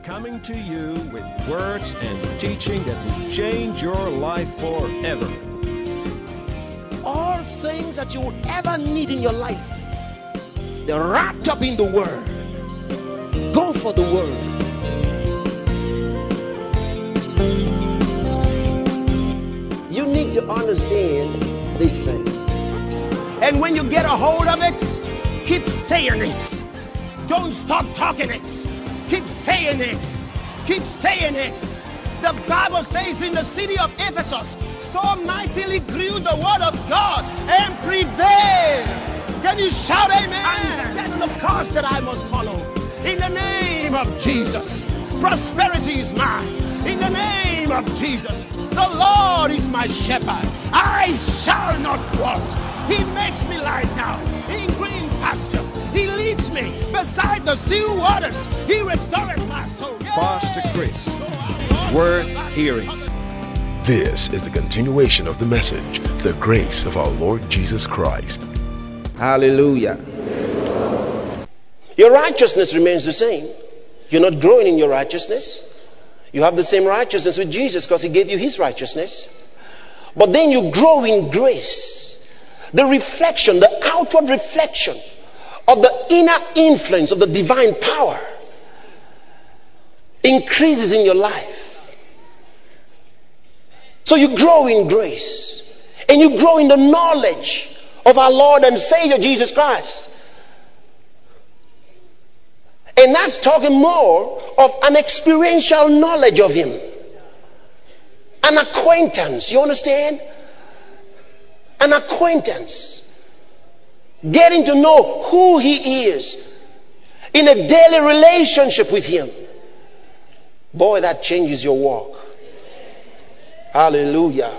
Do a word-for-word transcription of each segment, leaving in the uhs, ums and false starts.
coming to you with words and teaching that will change your life forever. All things that you will ever need in your life, they're wrapped up in the Word. Go for the Word. You need to understand these things. And when you get a hold of it, keep saying it. Don't stop talking it. Keep saying it. Keep saying it. The Bible says in the city of Ephesus, so mightily grew the word of God and prevailed. Can you shout amen? And set the course that I must follow. In the name of Jesus. Prosperity is mine. In the name of Jesus. The Lord is my shepherd. I shall not want. He makes me lie down in green pastures. He leads me beside the still waters. He restoreth my soul. Yeah. Pastor Chris, worth hearing. This is the continuation of the message, the grace of our Lord Jesus Christ. Hallelujah. Your righteousness remains the same. You're not growing in your righteousness. You have the same righteousness with Jesus because He gave you His righteousness. But then you grow in grace. The reflection, the outward reflection of the inner influence of the divine power increases in your life. So you grow in grace. And you grow in the knowledge of our Lord and Savior Jesus Christ. And that's talking more of an experiential knowledge of Him. An acquaintance. You understand? An acquaintance. Getting to know who He is in a daily relationship with Him. Boy, that changes your walk. Hallelujah.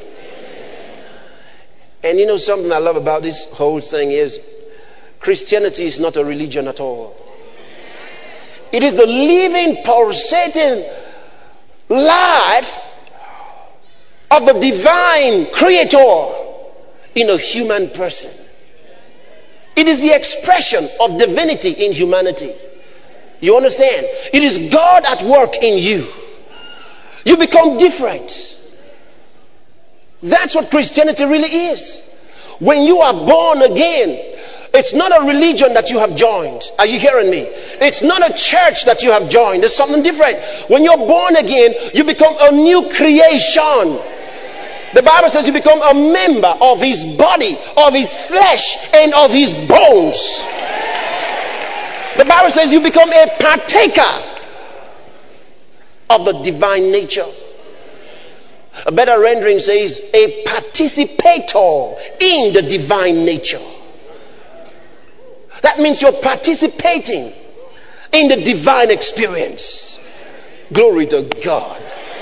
And you know something I love about this whole thing is Christianity is not a religion at all. It is the living, pulsating life of the divine creator in a human person. It is the expression of divinity in humanity. You understand? It is God at work in you. You become different. That's what Christianity really is. When you are born again, it's not a religion that you have joined. Are you hearing me? It's not a church that you have joined. It's something different. When you're born again, you become a new creation. The Bible says you become a member of His body, of His flesh, and of His bones. The Bible says you become a partaker of the divine nature. A better rendering says a participator in the divine nature. That means you're participating in the divine experience. Glory to God.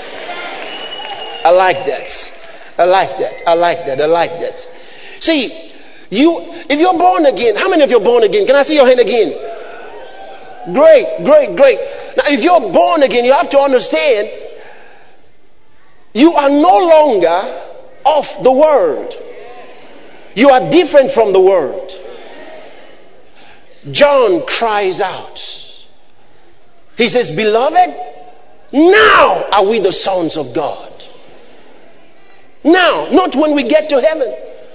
I like that. I like that. I like that. I like that. See, you, if you're born again, how many of you are born again? Can I see your hand again? Great, great, great. Now, if you're born again, you have to understand, you are no longer of the world. You are different from the world. John cries out. He says, beloved, now are we the sons of God. Now, not when we get to heaven.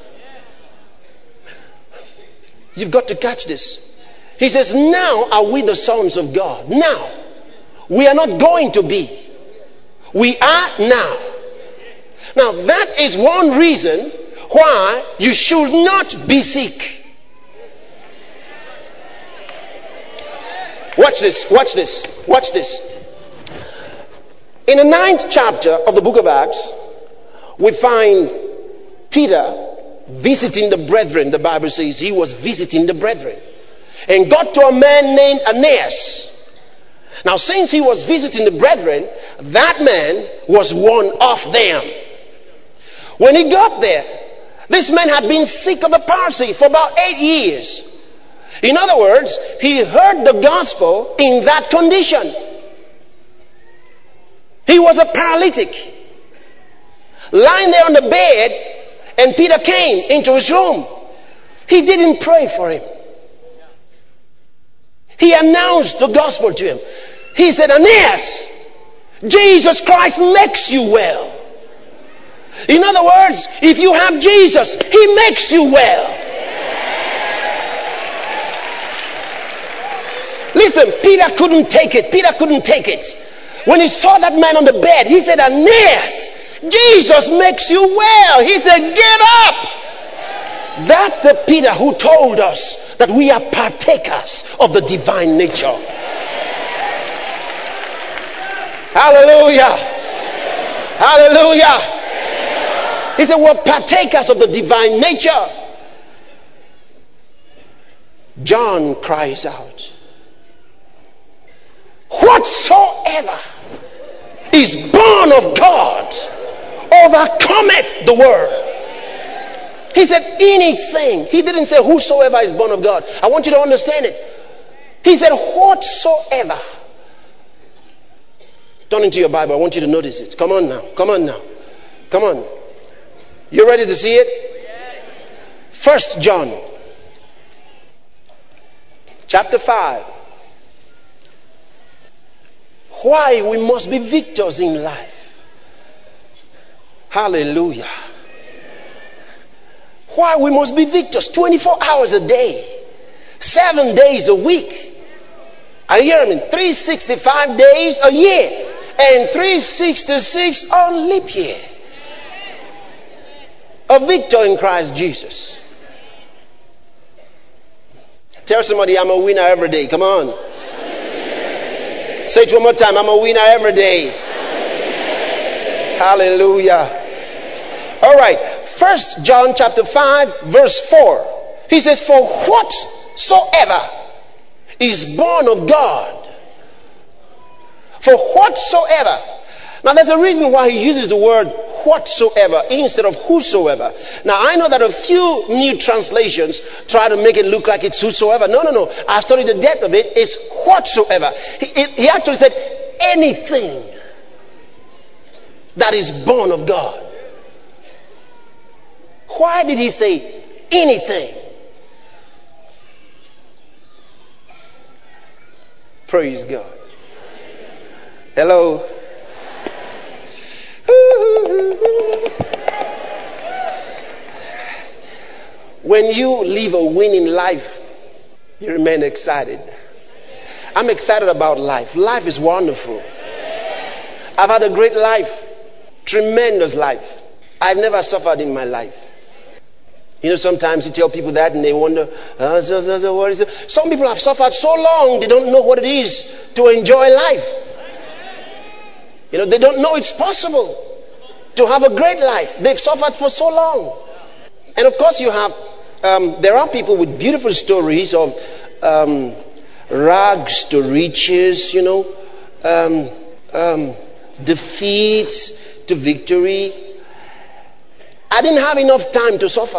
You've got to catch this. He says, now are we the sons of God. Now. We are not going to be. We are now. Now, that is one reason why you should not be sick. Watch this, watch this, watch this. In the ninth chapter of the book of Acts, we find Peter visiting the brethren. The Bible says he was visiting the brethren and got to a man named Aeneas. Now, since he was visiting the brethren, that man was one of them. When he got there, this man had been sick of the palsy for about eight years. In other words, he heard the gospel in that condition. He was a paralytic, lying there on the bed, and Peter came into his room. He didn't pray for him. He announced the gospel to him. He said, Aeneas, Jesus Christ makes you well. In other words, if you have Jesus, he makes you well. Listen, Peter couldn't take it. Peter couldn't take it. When he saw that man on the bed, he said, Aeneas, Jesus makes you well. He said, get up. That's the Peter who told us that we are partakers of the divine nature. Hallelujah. Hallelujah. He said, we're partakers of the divine nature. John cries out, whatsoever is born of God overcometh the world. He said anything. He didn't say whosoever is born of God. I want you to understand it. He said whatsoever. Turn into your Bible. I want you to notice it. Come on now. Come on now. Come on. You ready to see it? First John chapter five. Why we must be victors in life. Hallelujah. Why we must be victors twenty-four hours a day, seven days a week. Are you hearing me? three hundred sixty-five days a year and three hundred sixty-six on leap year. A victor in Christ Jesus. Tell somebody, I'm a winner every day. Come on. Say it one more time. I'm a winner every day. Hallelujah. All right. First John chapter five verse four. He says, for whatsoever is born of God. For whatsoever. Now there's a reason why he uses the word whatsoever instead of whosoever. Now I know that a few new translations try to make it look like it's whosoever. No, no, no. I've studied the depth of it. It's whatsoever. He, he actually said anything that is born of God. Why did he say anything? Praise God. Hello. When you live a winning life, you remain excited. I'm excited about life. Life is wonderful. I've had a great life. Tremendous life. I've never suffered in my life. You know, sometimes you tell people that and they wonder, oh, so, so, so, what is it? Some people have suffered so long they don't know what it is to enjoy life. You know, they don't know it's possible to have a great life. They've suffered for so long. And of course you have, um, there are people with beautiful stories of um, rags to riches, you know, um, um, defeat to victory. I didn't have enough time to suffer.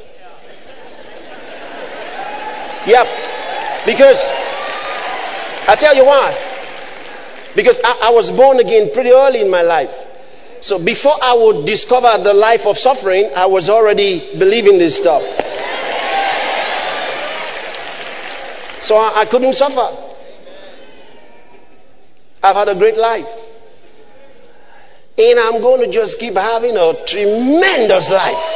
Yep. Because, I tell you why. Because I, I was born again pretty early in my life. So before I would discover the life of suffering, I was already believing this stuff. So I, I couldn't suffer. I've had a great life. And I'm going to just keep having a tremendous life.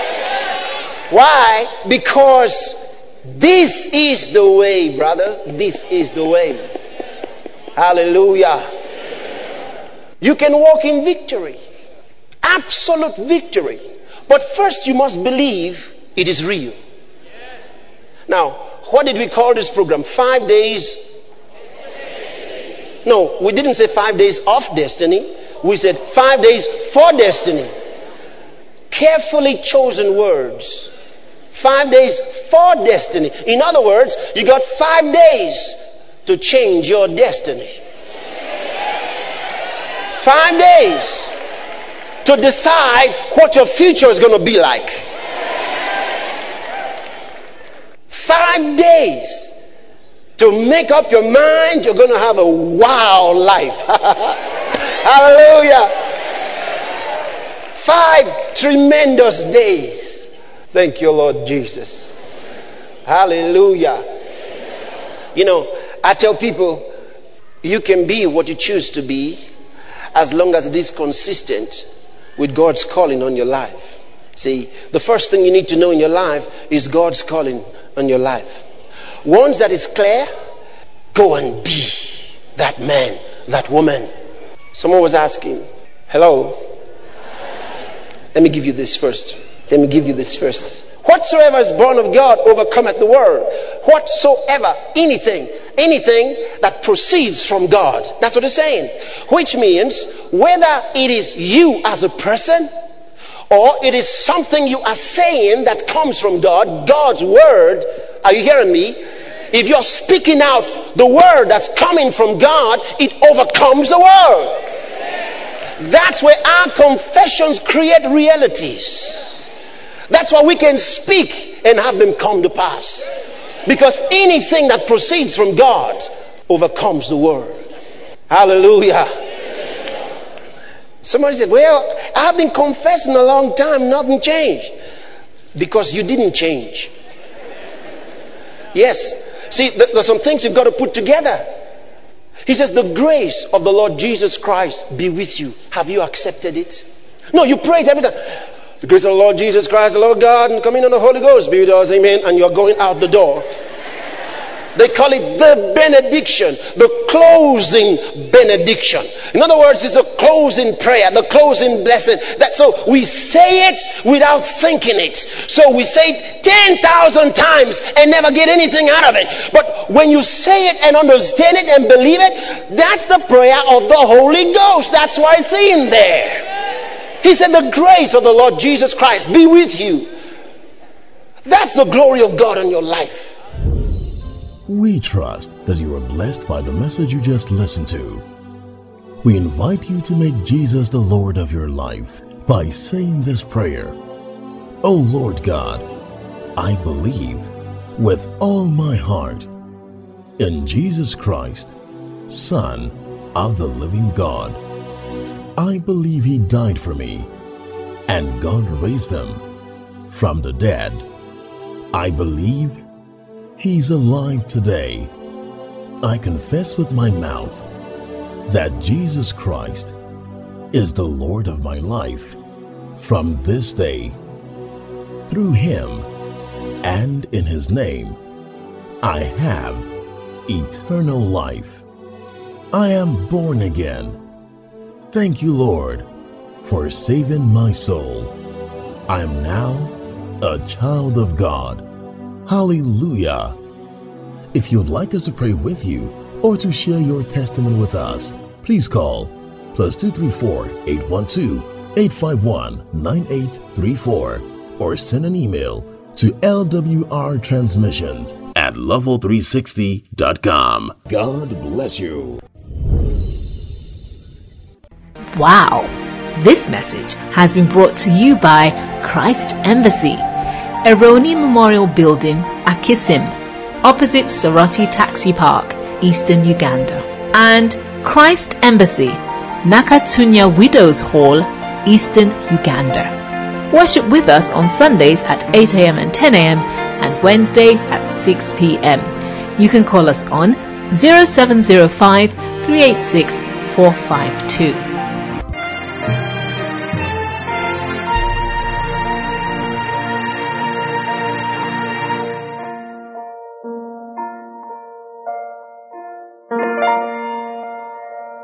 Why? Because this is the way, brother. This is the way. Hallelujah. You can walk in victory. Absolute victory. But first you must believe it is real. Now, what did we call this program? Five days. No, we didn't say five days of destiny. We said five days for destiny. Carefully chosen words. Five days for destiny. In other words, you got five days to change your destiny. Five days to decide what your future is going to be like. Five days to make up your mind you're going to have a wow life. Hallelujah. Five tremendous days. Thank you, Lord Jesus. Hallelujah. You know, I tell people, You can be what you choose to be as long as it is consistent with God's calling on your life. See, the first thing you need to know in your life is God's calling on your life. Once that is clear, go and be that man, that woman. Someone was asking, hello? Let me give you this first. Let me give you this first. Whatsoever is born of God overcometh the world. Whatsoever, anything, anything that proceeds from God. That's what it's saying. Which means whether it is you as a person or it is something you are saying that comes from God, God's word. Are you hearing me? If you're speaking out the word that's coming from God, it overcomes the world. That's where our confessions create realities. That's why we can speak and have them come to pass. Because anything that proceeds from God overcomes the world. Hallelujah. Somebody said, well, I've been confessing a long time, nothing changed. Because you didn't change. Yes. See, there's some things you've got to put together. He says, the grace of the Lord Jesus Christ be with you. Have you accepted it? No, you pray it every time. The grace of the Lord Jesus Christ, the Lord God, and coming on the Holy Ghost be with us, amen, and you're going out the door. They call it the benediction, the closing benediction. In other words, it's a closing prayer, the closing blessing. That so we say it without thinking it. So we say it ten thousand times and never get anything out of it. But when you say it and understand it and believe it, that's the prayer of the Holy Ghost. That's why it's in there. He said, the grace of the Lord Jesus Christ be with you. That's the glory of God on your life. We trust that you are blessed by the message you just listened to. We invite you to make Jesus the Lord of your life by saying this prayer. O Lord God, I believe with all my heart in Jesus Christ, Son of the living God. I believe He died for me and God raised Him from the dead. I believe He's alive today. I confess with my mouth that Jesus Christ is the Lord of my life from this day. Through Him and in His name, I have eternal life. I am born again. Thank you, Lord, for saving my soul. I am now a child of God. Hallelujah. If you'd like us to pray with you or to share your testimony with us, please call plus two three four, eight one two, eight five one, nine eight three four or send an email to L W R transmissions at level three sixty dot com. God bless you. Wow! This message has been brought to you by Christ Embassy, Eroni Memorial Building, Akisim, opposite Soroti Taxi Park, Eastern Uganda, and Christ Embassy, Nakatunya Widows Hall, Eastern Uganda. Worship with us on Sundays at eight a.m. and ten a.m. and Wednesdays at six p.m. You can call us on zero seven zero five, three eight six, four five two.